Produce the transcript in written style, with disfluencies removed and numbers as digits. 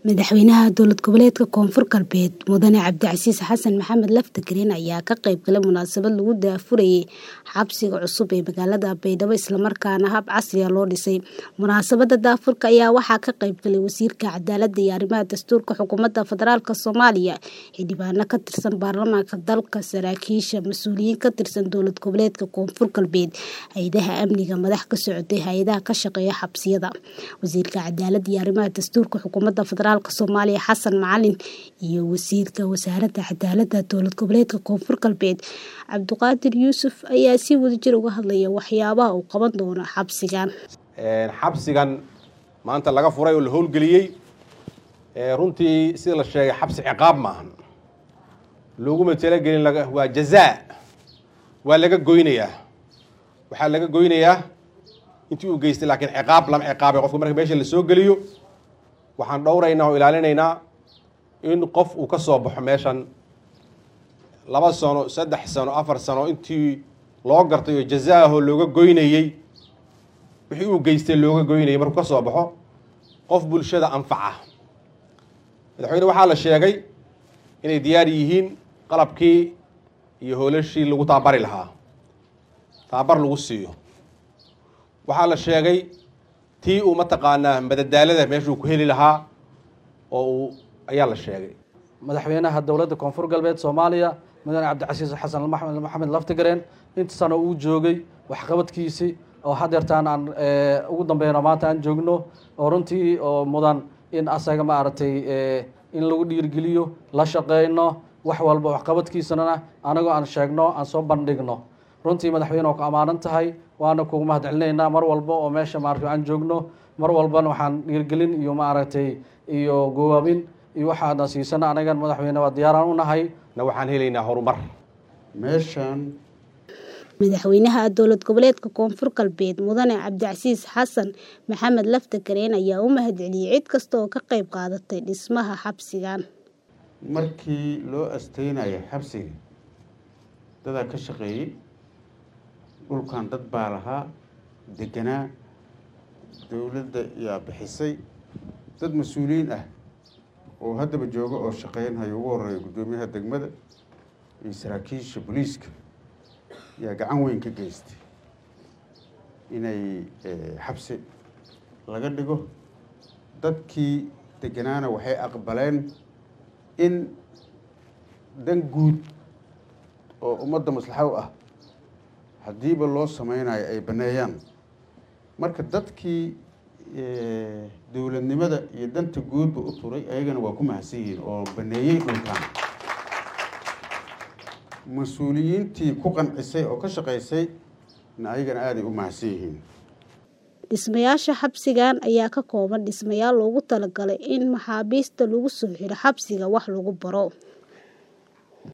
Madaxweynaha dowlad goboleedka Koonfur Galbeed Mudane Cabdicasiis Xasan Maxamed Laftagreen ayaa ka qayb galay munaasabad lagu daafurayay xabsiga cusub ee magaalada Baydhabo isla markaana hab casri ah loo dhisay. Munaasabada daafurka ayaa waxaa ka qayb galay wasiirka cadaaladda iyo arrimaha dastuurka xukuumadda federaalka Soomaaliya, xildhibaano ka tirsan baarlamaanka dalka, saraakiisha, mas'uuliyiin ka tirsan dowlad goboleedka Koonfur Galbeed, hay'adaha amniga, madax ka socotay hay'adaha ka shaqeeya xabsiyada. Wasiirka cadaaladda iyo arrimaha dastuurka xukuumadda federaalka Soomaaliya Xasan Macalin iyo wasiirka wasaaradda cadaaladda dowlad goboleedka Koonfur Galbeed Cabdiqaadir Yuusuf ayaa si wadajir uga hadlaya waxyaabaha uu qaban doono xabsigan. Xabsigan maanta laga furay oo la howlgeliyay runtii sida la sheegay xabsi ciqaab maahan, looguma talagelin waa jazaa, waa laga goynayaa, waxaa laga goynayaa intii uu geystay, laakiin ciqaab lama ciqaabay qofka marka meesha la soo geliyo. waxaan dhowraynaa oo ilaalinaynaa in qof uu ka soo baxo meeshan 2 sano 3 sano 4 sano intii loo gartay oo jazaaho looga goynayay wixii uu geystay looga goynayay markuu ka soo baxo qof bulshada anfaca. madaxweyne waxaa la sheegay inay diyaar yihiin qalabkii iyo howlashii lagu taabari lahaa, taabar lagu siiyo. waxaa la sheegay tii uu mataqaanaa madadaalada meeshuu ku heli lahaa oo ayaa la sheegay. madaxweynaha dowladda Koonfur Galbeed Soomaaliya Mudane Cabdicasiis Xasan Maxamed Laftagreen inta sano uu joogay waxqabadkiisii oo hadeertaan aan ugu dambeeyna maanta aan joogno oo runtii oo mudan in asaga maaragtay in lagu dhiirigeliyo la shaqeeyno wax walba waxqabadkiisana anagu aan sheegno aan soo bandhigno. runtii madaxweyne oo ka amaanan tahay waana kugu mahadcelinaynaa mar walba oo meesha maaragtay aan joogno, mar walbana waxaan dhiirgelin iyo maaragtay iyo gowaabin iyo waxaana siisana anagan madaxweyne waa diyaaraan u nahay waxaan helaynaa horumar meeshan. Madaxweynaha dowlad goboleedka Koonfur Galbeed Mudane Cabdicasiis Xasan Maxamed Laftagreen ayaa u mahadceliyay cid kasta oo ka qayb qaadatay dhismaha xabsigan. markii loo asteynayay xabsiga dad ka shaqeeyay dhulkan, dad baa lahaa deganaa, dowladda ayaa bixisay, dad mas-uuliyiin ah oo haddaba jooga oo shaqeynaya ugu horeeya guddoomiyaha degmada iyo saraakiisha booliiska yaa gacan weyn ka geystay inay xabsi laga dhigo. dadkii deganaana waxay aqbaleen in dan guud oo ummadda maslaxa u ah haddiiba loo sameynayo ay baneeyaan. marka dadkii dowladnimada iyo danta guudba u turay ayagana waa ku mahadsan yihiin oo baneeyey dhulkan. mas-uuliyiintii ku qancisay oo ka shaqaysay ayagana aaday u mahadsan yihiin. Dhismayaasha xabsigan ayaa ka kooban dhismayaal loogu talagalay in maxaabiista lagu soo xiro xabsiga wax lagu baro.